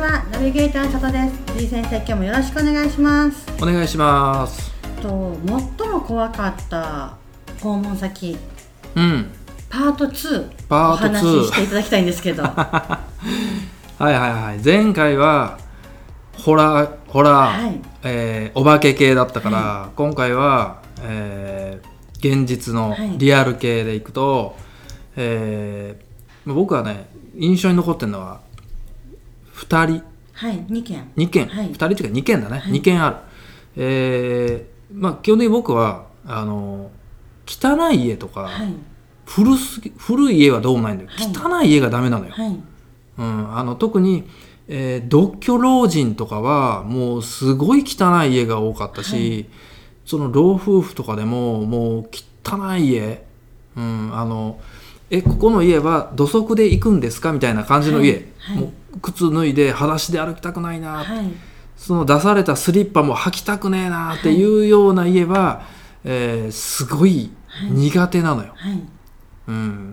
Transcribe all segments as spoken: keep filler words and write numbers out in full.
は、ナビゲーター佐藤です。藤井先生、今日もよろしくお願いします。 お願いします。 と最も怖かった訪問先、 うん、 パートツーパートツーお話ししていただきたいんですけどはいはいはい。前回はホラーホラー、はい、えー、お化け系だったから、はい、今回は、えー、現実のリアル系でいくと、はい、えー、僕はね印象に残ってるのはふたり、 はい、にけんにけん、 はい、 ふたりというかにけんだね、はい、にけんある。えーまあ、基本的に僕はあの汚い家とか、はい、古すぎ古い家はどうもないんだよ、はい、汚い家がダメなのよ、はい、うん、あの特に、えー、独居老人とかはもうすごい汚い家が多かったし、はい、その老夫婦とかでももう汚い家、うん、あのえここの家は土足で行くんですかみたいな感じの家、はいはい、もう靴脱いで裸足で歩きたくないな、はい、その出されたスリッパも履きたくねえなっていうような家は、はい、えー、すごい苦手なのよ、はいはい、うん、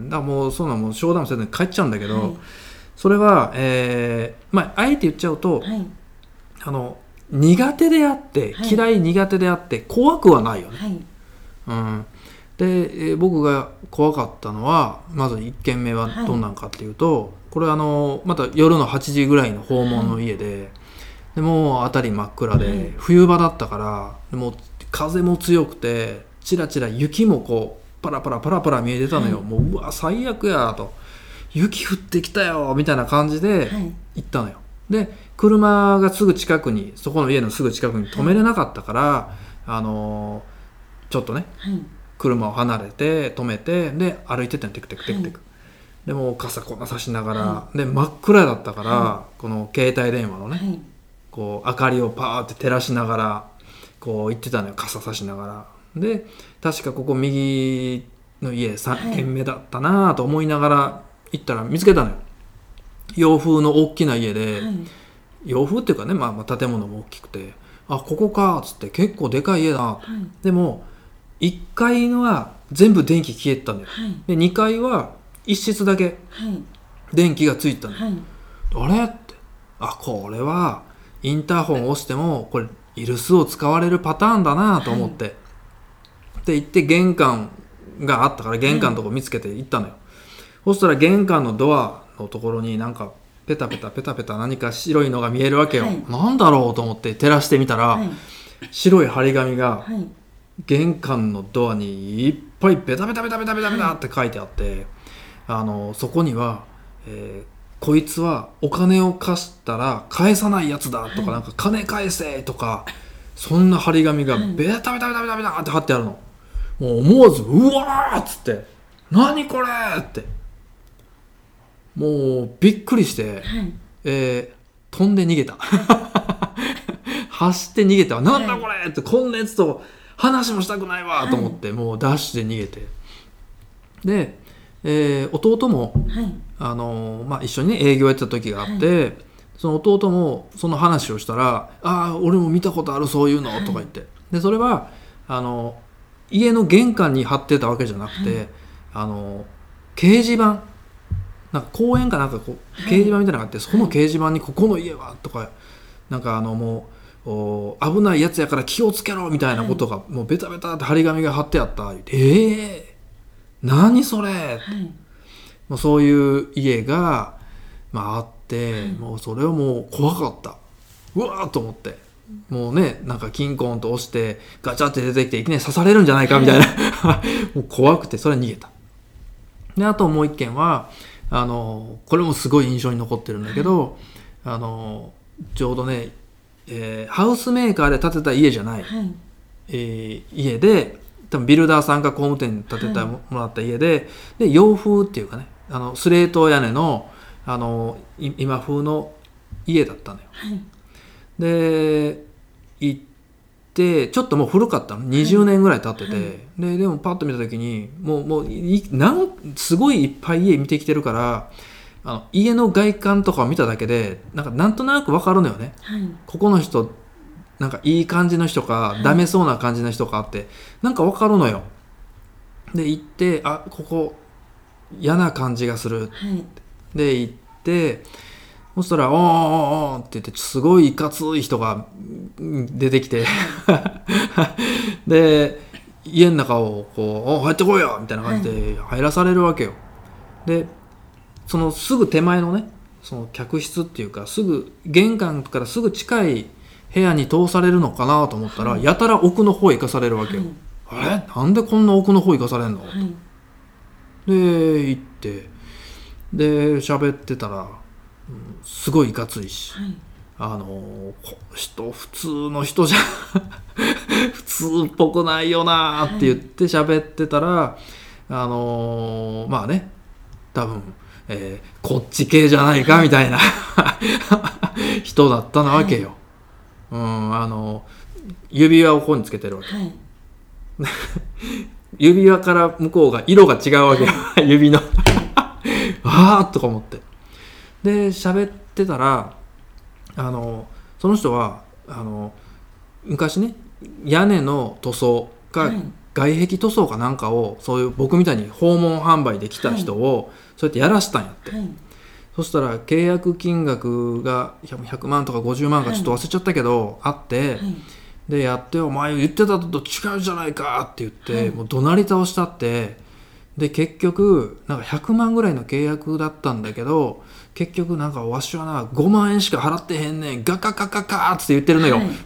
だからもうそんなもう商談もせずに帰っちゃうんだけど、はい、それは、えーまあ、あえて言っちゃうと、はい、あの苦手であって、はい、嫌い苦手であって怖くはないよね、はい、うん、で、えー、僕が怖かったのはまずいっけんめはどんなんかっていうと、はい、これはあのまた夜のはちじぐらいの訪問の家で、はい、でもう辺り真っ暗で、はい、冬場だったからでも風も強くてチラチラ雪もこうパラパラパラパラ見えてたのよ、はい、もううわ最悪やと雪降ってきたよみたいな感じで行ったのよ、はい、で車がすぐ近くにそこの家のすぐ近くに止めれなかったから、はい、あのー、ちょっとね、はい、車を離れて止めてで歩いてったのテクテクテクテク、はい、でも傘こんな差しながら、はい、で真っ暗だったから、はい、この携帯電話のね、はい、こう明かりをパーって照らしながらこう行ってたのよ傘差しながらで確かここ右の家さんけんめだったなと思いながら行ったら見つけたのよ洋風の大きな家で、はい、洋風っていうかね、まあ、まあ建物も大きくてあここかっつって結構でかい家だ、はい、でもいっかいのは全部電気消えてたんだよ、はい、でにかいはいっ室だけ電気がついてたんだよ、はい、あれってあこれはインターホンを押してもこれイルスを使われるパターンだなと思って、はい、って言って玄関があったから玄関のとこ見つけて行ったのよ、はい、そしたら玄関のドアのところになんかペタペタペタペタ何か白いのが見えるわけよ、はい、なんだろうと思って照らしてみたら、はい、白い張り紙が玄関のドアにいっぱいペタペタペタペタペタペタって書いてあって、はい、あのそこには、えーこいつはお金を貸したら返さないやつだとか、はい、なんか金返せとかそんな張り紙がベタベタベタベタベタって貼ってあるの、もう思わずうわーっつって何これってもうびっくりして、はい、えー、飛んで逃げた走って逃げたわ、はい、なんだこれってこんなやつと話もしたくないわと思って、はい、もうダッシュで逃げてでえー、弟も、はいあのーまあ、一緒に、ね、営業やってた時があって、はい、その弟もその話をしたらああ俺も見たことあるそういうの、はい、とか言ってでそれはあの家の玄関に貼ってたわけじゃなくて、はい、あの掲示板なんか公園かなんかこう掲示板みたいなのがあって、はい、その掲示板にここの家はとかなんかあのもう危ないやつやから気をつけろみたいなことが、はい、もうベタベタって張り紙が貼ってあったええー何それ、はい、もうそういう家が、まあ、あって、はい、もうそれはもう怖かったうわーと思ってもうねなんかキンコンと押してガチャって出てきていきなり刺されるんじゃないかみたいな、はい、もう怖くてそれは逃げたであともう一件はあのこれもすごい印象に残ってるんだけど、はい、あのちょうどね、えー、ハウスメーカーで建てた家じゃない、はいえー、家で多分ビルダーさんが工務店に建ててもらった家で、はい、で洋風っていうかねあのスレート屋根の、あの今風の家だったのよ、はい、で行ってちょっともう古かったのにじゅうねんぐらい経ってて、はい、で, でもパッと見た時にもうもうなんすごいいっぱい家見てきてるからあの家の外観とかを見ただけでなんかなんとなく分かるのよね、はい、ここの人なんかいい感じの人か、はい、ダメそうな感じの人かってなんか分かるのよで行ってあここ嫌な感じがする、はい、で行ってそしたら「おーおーおー」って言ってすごいいかつい人が出てきてで家の中をこう「お入ってこいよ」みたいな感じで入らされるわけよ。でそのすぐ手前のねその客室っていうかすぐ玄関からすぐ近い部屋に通されるのかなと思ったら、はい、やたら奥の方へ行かされるわけよ。はい、えなんでこんな奥の方行かされんの、はい、で行ってで喋ってたら、うん、すごいいかついし、はい、あのこの人普通の人じゃ普通っぽくないよなって言って喋ってたら、はい、あのまあね多分えー、こっち系じゃないかみたいな人だったなわけよ、はい、うんあの指輪をここにつけてるわけ、はい、指輪から向こうが色が違うわけよ、はい、指のあーとか思ってで喋ってたらあのその人はあの昔ね屋根の塗装か、はい、外壁塗装かなんかをそういう僕みたいに訪問販売で来た人を、はい、そうやってやらしたんやって、はい、そしたら契約金額がひゃくまんとかごじゅうまんかちょっと忘れちゃったけど、はい、あって、はい、でやってお前言ってたと違うじゃないかって言って、はい、もう怒鳴り倒したってで結局なんかひゃくまんぐらいの契約だったんだけど結局なんかわしはなごまんえんしか払ってへんねんガカカカカーって言ってるのよ、はい、もう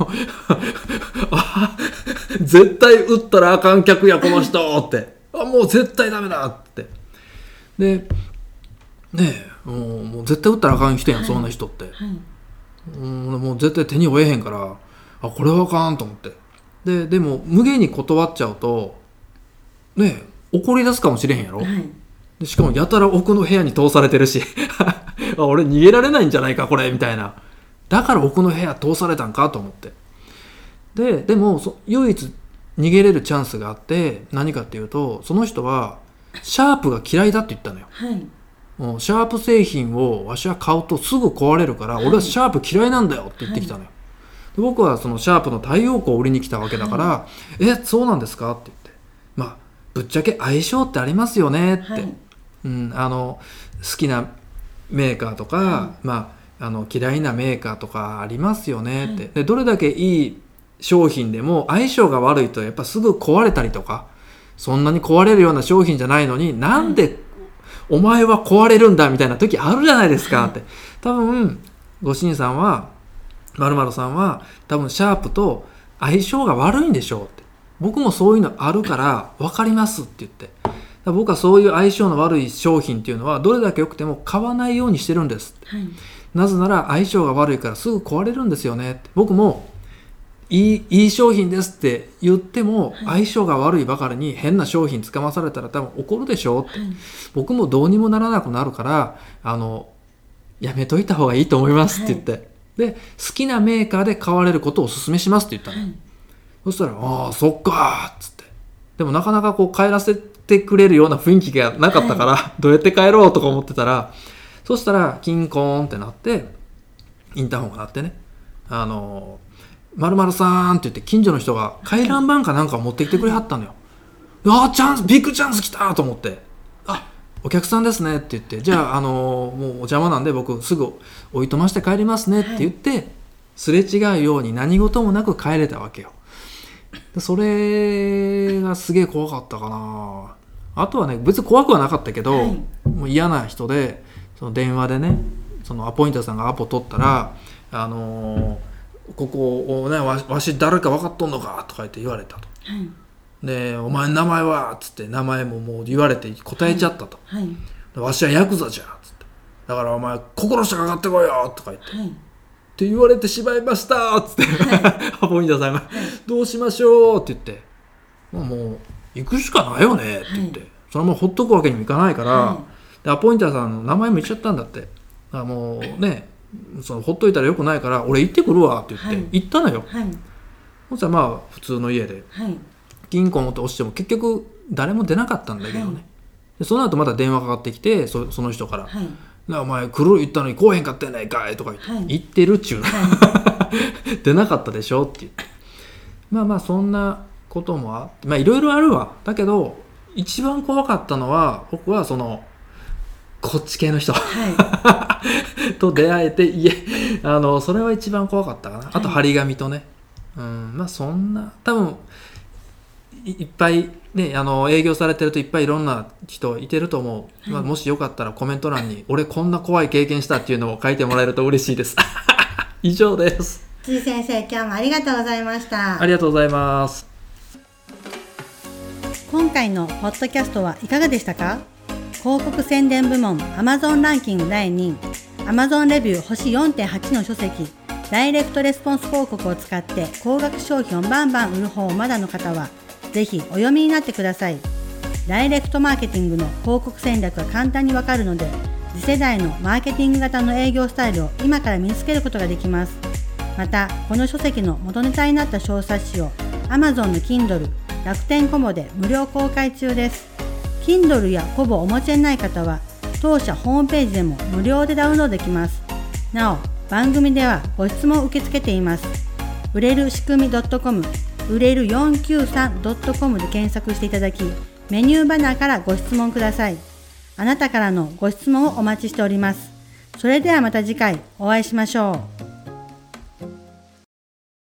あ絶対売ったらあかん客やこの人ってあもう絶対ダメだってでねえもう、もう絶対売ったらあかん人やん、はい、そんな人って、はい、うんもう絶対手に負えへんからあこれはあかんと思ってででも無限に断っちゃうとねえ怒り出すかもしれへんやろ、はい、でしかもやたら奥の部屋に通されてるしあ俺逃げられないんじゃないかこれみたいなだから奥の部屋通されたんかと思ってででもそ唯一逃げれるチャンスがあって何かっていうとその人はシャープが嫌いだって言ったのよ、はい、もうシャープ製品をわしは買うとすぐ壊れるから、はい、俺はシャープ嫌いなんだよって言ってきたのよ、はい、で僕はそのシャープの太陽光を売りに来たわけだから、はい、えそうなんですかって言ってまあぶっちゃけ相性ってありますよねって、はいうん、あの好きなメーカーとか、はいまあ、あの嫌いなメーカーとかありますよねって、はい、でどれだけいい商品でも相性が悪いとやっぱすぐ壊れたりとかそんなに壊れるような商品じゃないのになんでお前は壊れるんだみたいな時あるじゃないですかって、はい、多分ご主人さんは〇〇さんは多分シャープと相性が悪いんでしょうって僕もそういうのあるから分かりますって言って僕はそういう相性の悪い商品っていうのはどれだけ良くても買わないようにしてるんです、はい、なぜなら相性が悪いからすぐ壊れるんですよねって僕もいい、いい商品ですって言っても相性が悪いばかりに変な商品つかまされたら多分怒るでしょって、はい、僕もどうにもならなくなるからあのやめといた方がいいと思いますって言って、はい、で好きなメーカーで買われることをお勧めしますって言ったの、はい、そしたらああそっかっつってでもなかなかこう帰らせてくれるような雰囲気がなかったから、はい、どうやって帰ろうとか思ってたらそしたらキンコーンってなってインターホンが鳴ってねあの〇〇さんって言って近所の人が回覧板かなんかを持ってきてくれはったのよ、はい、あーチャンスビッグチャンス来たと思ってあお客さんですねって言ってじゃあ、あのー、もうお邪魔なんで僕すぐおいとまして帰りますねって言って、はい、すれ違うように何事もなく帰れたわけよそれがすげえ怖かったかなあとはね別に怖くはなかったけど、はい、もう嫌な人でその電話でねそのアポインターさんがアポ取ったら、うん、あのー、ここをね わ, わし誰か分かっとんのかとか言って言われたと、はい、でお前の名前はっつって名前ももう言われて答えちゃったと、はいはい、わしはヤクザじゃっつってだからお前心してかかってこいよとか言って、はいって言われてしまいましたっつって、はい、アポインターさんが、はい、どうしましょうって言ってもう、もう行くしかないよねって言って、はい、それもほっとくわけにもいかないから、はい、でアポインターさんの名前も言っちゃったんだってだからもうねそのほっといたらよくないから俺行ってくるわって言って、はい、行ったのよ、はい、そしたらまあ普通の家で、はい、銀行って押しても結局誰も出なかったんだけどね、はい、でその後また電話かかってきて そ, その人から、はいお前来る言ったのに来おへんかったやないかいとか言って、はい、言ってるっちゅうの、はい、出なかったでしょって言ってまあまあそんなこともあってまあいろいろあるわだけど一番怖かったのは僕はそのこっち系の人、 はい、 と出会えて、いえあのそれは一番怖かったかな。あと張り紙とね、はい、うん、まあそんな多分 い, いっぱいね、あの営業されてるといっぱいいろんな人いてると思う、はい、まあ、もしよかったらコメント欄に俺こんな怖い経験したっていうのを書いてもらえると嬉しいです以上です。 辻先生、今日もありがとうございました。 ありがとうございます。 今回のポッドキャストはいかがでしたか？広告宣伝部門 Amazon ランキングだいにい Amazon レビュー星 よんてんはち の書籍ダイレクトレスポンス広告を使って高額商品をバンバン売る方をまだの方はぜひお読みになってください。ダイレクトマーケティングの広告戦略が簡単にわかるので次世代のマーケティング型の営業スタイルを今から身につけることができます。またこの書籍の元ネタになった小冊子を Amazon の Kindle楽天コボで無料公開中です。 Kindle やコボをお持ちでない方は当社ホームページでも無料でダウンロードできます。なお番組ではご質問を受け付けています。売れる仕組み .com 売れる よんきゅうさん ドットコム で検索していただきメニューバナーからご質問ください。あなたからのご質問をお待ちしております。それではまた次回お会いしましょう。